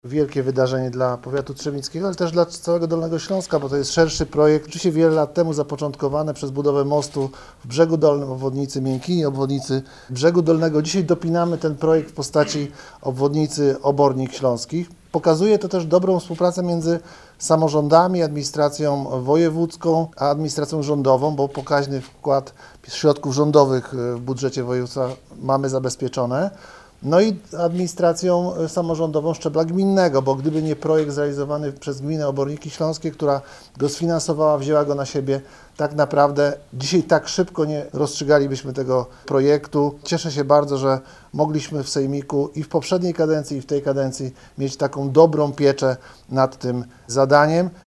wielkie wydarzenie dla powiatu trzebnickiego, ale też dla całego Dolnego Śląska, bo to jest szerszy projekt. Oczywiście wiele lat temu zapoczątkowane przez budowę mostu w Brzegu Dolnym, obwodnicy Miękini, obwodnicy Brzegu Dolnego. Dzisiaj dopinamy ten projekt w postaci obwodnicy Obornik Śląskich. Pokazuje to też dobrą współpracę między samorządami, administracją wojewódzką, a administracją rządową, bo pokaźny wkład środków rządowych w budżecie województwa mamy zabezpieczone. No i administracją samorządową szczebla gminnego, bo gdyby nie projekt zrealizowany przez gminę Oborniki Śląskie, która go sfinansowała, wzięła go na siebie, tak naprawdę dzisiaj tak szybko nie rozstrzygalibyśmy tego projektu. Cieszę się bardzo, że mogliśmy w Sejmiku i w poprzedniej kadencji, i w tej kadencji mieć taką dobrą pieczę nad tym zadaniem.